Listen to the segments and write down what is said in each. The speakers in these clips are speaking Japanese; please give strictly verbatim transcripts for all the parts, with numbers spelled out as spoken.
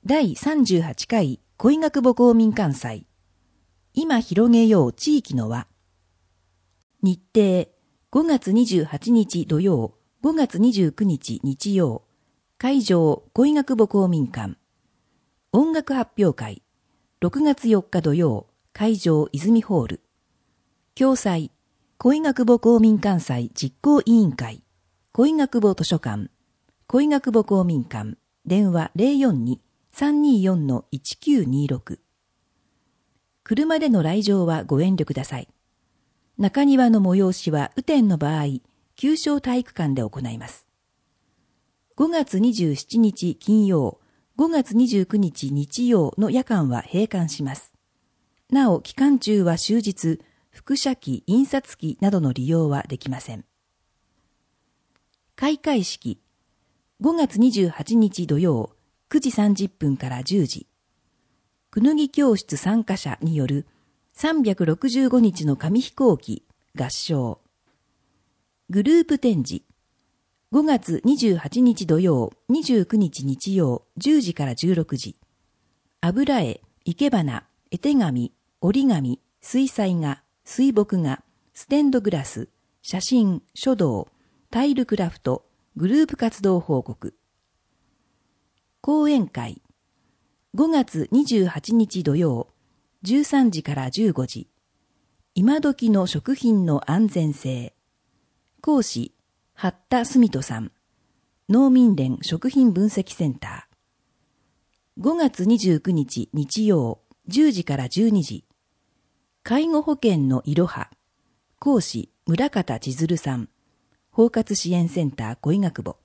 だいさんじゅうはちかい恋学母公民館祭。今広げよう地域の輪。日程、ごがつにじゅうはちにち土曜、ごがつにじゅうくにち日曜。会場、恋学母公民館。音楽発表会、ろくがつよっか土曜、会場泉ホール。共催、恋学母公民館祭実行委員会。恋学母図書館。恋学母公民館。電話 ゼロよんに さんにーよん いちきゅうにろく。車での来場はご遠慮ください。中庭の催しは雨天の場合、旧正体育館で行います。ごがつにじゅうしちにち金曜、ごがつにじゅうくにち日曜の夜間は閉館します。なお、期間中は終日、複写機、印刷機などの利用はできません。開会式、ごがつにじゅうはちにち土曜、くじさんじゅっぷんからじゅうじ。くぬぎ教室参加者によるさんびゃくろくじゅうごにちの紙飛行機合唱。グループ展示。ごがつにじゅうはちにち土曜、にじゅうくにち日曜、じゅうじからじゅうろくじ。油絵、生け花、絵手紙、折り紙、水彩画、水墨画、ステンドグラス、写真、書道、タイルクラフト、グループ活動報告。講演会。ごがつにじゅうはちにち土曜、じゅうさんじからじゅうごじ。今時の食品の安全性。講師、八田澄人さん。農民連食品分析センター。ごがつにじゅうくにち日曜、じゅうじからじゅうにじ。介護保険のいろは。講師、村方千鶴さん。包括支援センター恋学母。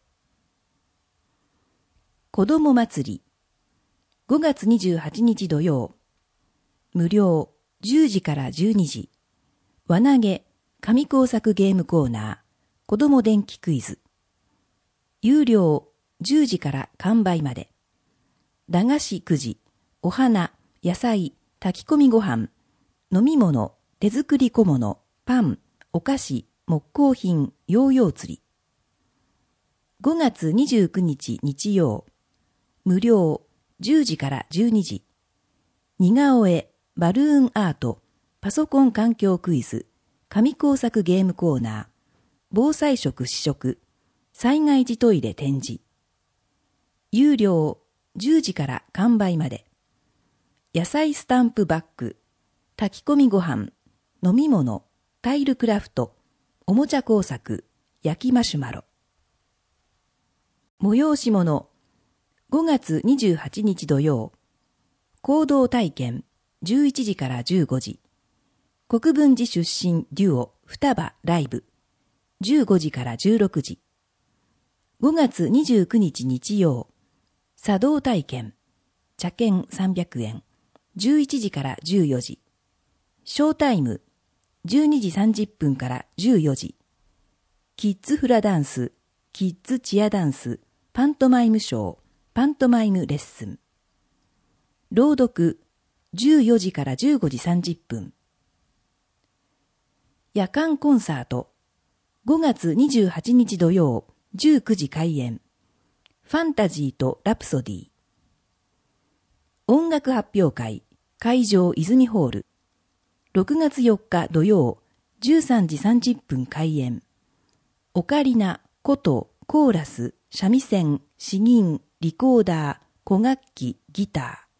子ども祭り。ごがつにじゅうはちにち土曜。無料、じゅうじからじゅうにじ。輪投げ、紙工作ゲームコーナー、子ども電気クイズ。有料、じゅうじから完売まで。駄菓子くじ、お花、野菜、炊き込みご飯、飲み物、手作り小物、パン、お菓子、木工品、ヨーヨー釣り。ごがつにじゅうくにち日曜。無料、じゅうじからじゅうにじ。似顔絵、バルーンアート、パソコン環境クイズ、紙工作ゲームコーナー、防災食試食、災害時トイレ展示。有料、じゅうじから完売まで。野菜スタンプバッグ、炊き込みご飯、飲み物、タイルクラフト、おもちゃ工作、焼きマシュマロ。催し物。ごがつにじゅうはちにち土曜。行動体験、じゅういちじからじゅうごじ。国分寺出身デュオ双葉ライブ、じゅうごじからじゅうろくじ。ごがつにじゅうくにち日曜。茶道体験、茶券さんびゃくえん、じゅういちじからじゅうよじ。ショータイム、じゅうにじさんじゅっぷんからじゅうよじ。キッズフラダンス、キッズチアダンス、パントマイムショー、パントマイムレッスン。朗読、じゅうよじからじゅうごじさんじゅっぷん。夜間コンサート。ごがつにじゅうはちにち土曜、じゅうくじ開演。ファンタジーとラプソディ。音楽発表会、会場泉ホール。ろくがつよっか土曜、じゅうさんじさんじゅっぷん開演。オカリナ、琴、コーラス、三味線、詩吟、リコーダー、古楽器、ギター。